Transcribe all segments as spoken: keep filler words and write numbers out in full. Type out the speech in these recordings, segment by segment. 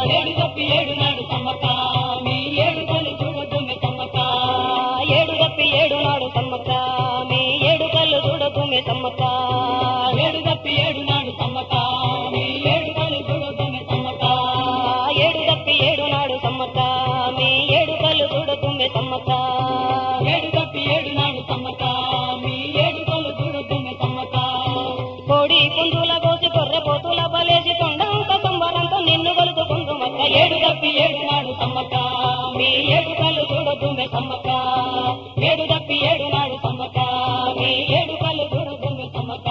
ఏడు తప్పి ఏడు నాడు సమ్మక్క మీ ఏడుకలు చూడదుమ్మె సమ్మక్క ఏడు తప్పి ఏడు నాడు సమ్మక్క మీ ఏడు కళ్ళు చూడదుమ్మె సమ్మక్క ఏడు తప్పి ఏడు నాడు సమ్మక్క మీ ఏడుకలు చూడదుమ్మె సమ్మక్క ఏడు తప్పి ఏడు నాడు సమ్మక్క మీ ఏడు కళ్ళు చూడదుమ్మె సమ్మక్క ఏడు తప్పి ఏడు నాడు సమ్మక్క మీ ఏడుకలు చూడదుమ్మె సమ్మక్క కోడి పుంజుల కోసి కొర్రె పోతుల బలేసి కొండంత సంబరంతో నిన్ను కొలుచుకుందు మక్క ఏడు తప్పి ఏడు నాడు సమ్మక్క మీ ఏడుకలు చూడదుమ్మె సమ్మక్క ఏడు తప్పి ఏడు నాడు సమ్మక్క మీ ఏడుకలు చూడదుమ్మె సమ్మక్క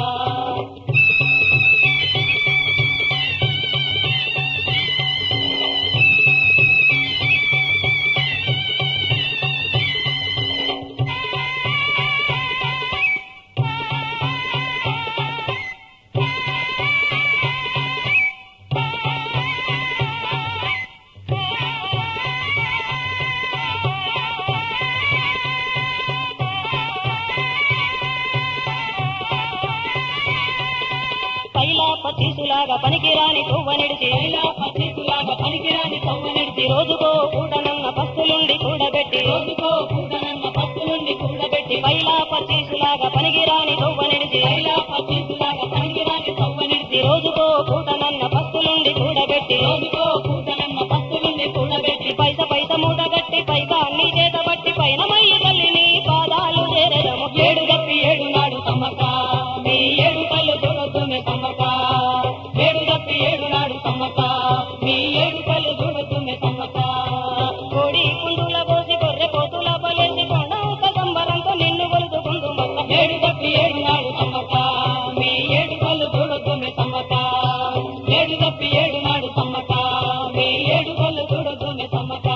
పైలా పచ్చీసులాగా పనికిరాని కొవ్వ నిడిచి ఇలా పచ్చిలాగా పనికిరాని కొవ్వ నిడిచి రోజుకో కూడనన్న పస్తులుండి కూడబెట్టి రోజుకో కూడనన్న పత్తు నుండి కూడబెట్టి పైలా పచ్చీసులాగా పనికిరాని కొవ్వ నిడిచి ఇలా పచ్చిలాగా పనికిరాని కొవ్వ నిడిచి రోజుకో కూడనన్న పస్తులుండి కూడబెట్టి రోజుకో కూడనన్న పత్తు నుండి కూడబెట్టి పైస పైస మూట గట్టి పైగా అన్ని చేత బట్టి పైన మయ్యి తల్లిని పాదాలు చేరదము ఏడు తప్పి ఏడు నాడు సమ్మక్క మీ ఏడుకలు చూడదుమ్మె సమ్మక్క ఏడు తప్పి ఏడు నాడు సమ్మక్క మీ ఏడుకలు చూడదుమ్మె సమ్మక్క కోడి పుంజుల పోసి కొర్రె పోతుల బలేసి కొండంత సంబరంతో నిన్ను కొలుచుకుందు మక్క ఏడు తప్పి ఏడు నాడు సమ్మక్క మీ ఏడుకలు చూడదుమ్మె సమ్మక్క ఏడు తప్పి ఏడు నాడు సమ్మక్క మీ ఏడుకలు చూడదుమ్మె సమ్మక్క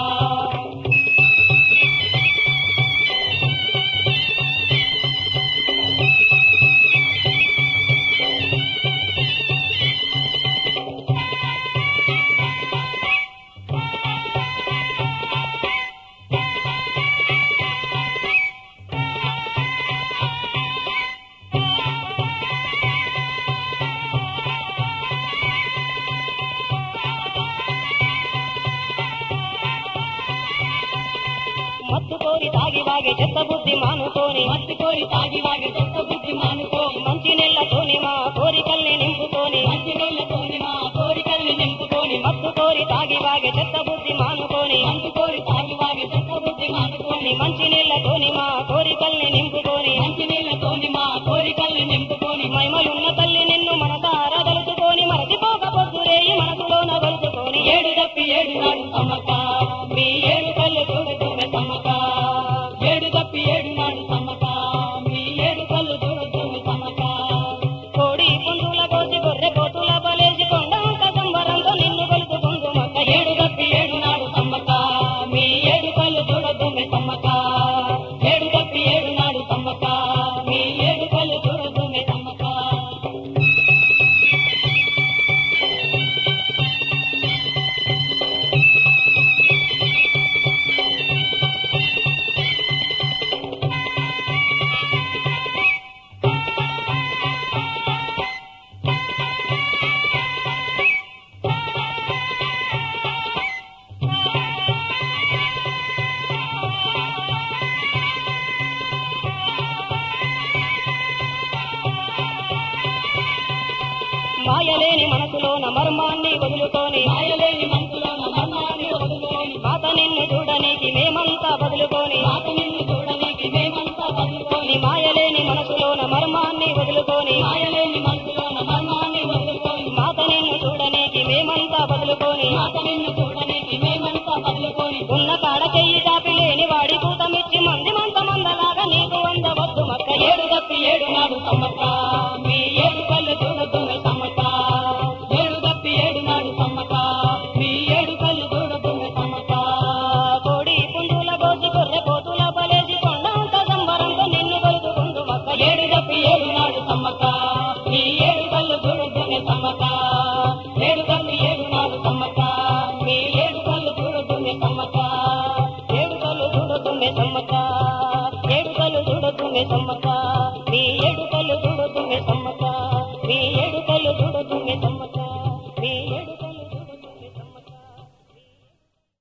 మత్తు కోరి తాగి వాగే చెత్త బుద్ధి మానుకోని మట్టి కోరి తాగి వాగే చెత్త బుద్ధి మానుకో మంచి నెలతోని మా కోరికల్ని నింపుకొని మంచి నీళ్ళతోని మా కోరికల్ని నింపుకొని మత్తు కోరి తాగి వాగే చెత్త బుద్ధి మానుకొని మంచి కోరి తాగి వాగే చెత్త బుద్ధి మానుకొని మంచి నీళ్లతోని మా కోరికల్ని నింపుకొని మంచి నీళ్ళతోని మా కోరికల్ని నింపుకొని మైమలున్న తల్లి నిన్ను మనసార తలుచుకొని మరచిపోక పొద్దురేయి మనసులోన గలుచుకొని ఏడు తప్పి ఏడు నాడు సమ్మక్క మీ ఏడు కళ్ళు చూడదుమ్మె సమ్మక్క ఏడు తప్పి ఏడు నాడు సమ్మక్క మీ ఏడు కళ్ళు చూడదుమ్మె సమ్మక్క కోడి పుంజుల కోసి గొర్రె పోతుల బలేసి కొండంత సంబరంతో నిన్ను కొలుచుకుందు మక్క ఏడు తప్పి ఏడు నాడు సమ్మక్క మీ ఏడు కళ్ళు చూడదుమ్మె సమ్మక్క ఏడు తప్పి ఏడు నాడు సమ్మక్క మీ ఏడు కళ్ళు చూడదుమ్మె సమ్మక్క మాయలేని మనసులోన మర్మాన్ని వదులుకొని మాయలేని మనసులోన మర్మాన్ని వదులుకొని మాత నిన్ను చూడనీకి మేమంతా బదులుకొని మాత నిన్ను చూడనీకి మేమంతా బదులుకొని మాయలేని మనసులోన మర్మాన్ని వదులుకొని మాయలేని మనసులోన మర్మాన్ని వదులుకొని మాత నిన్ను చూడనీకి మేమంతా బదులుకొని మాత నిన్ను చూడనీకి మేమంతా బదులుకొని ఉన్న కాడ చెయ్యి చాపి లేని వాడి కూతమిచ్చి మంది మంత మందలాగా నీకు వందవద్దు మక్క ఏడు తప్పి ఏడు నాడు సమ్మక్క మీ ఏడు కళ్ళు చూడదుమ్మె సమ్మక్క ఏడు తప్పి ఏడు నాడు సమ్మక్క మీ ఏడు కళ్ళు చూడదుమ్మె సమ్మక్క కోడి పుంజుల కోసి గొర్రె పోతుల బలేసి కొండంత సంబరంతో నిన్ను కొలుచుకుందు మక్క ఏడు తప్పి ఏడు నాడు సమ్మక్క మీ ఏడు కళ్ళు చూడదుమ్మె సమ్మక్క ఏడు తప్పి ఏడు నాడు సమ్మక్క మీ ఏడు కళ్ళు చూడదుమ్మె సమ్మక్క ఏడు కళ్ళు చూడదుమ్మె సమ్మక్క ఏడు కళ్ళు చూడదుమ్మె సమ్మక్క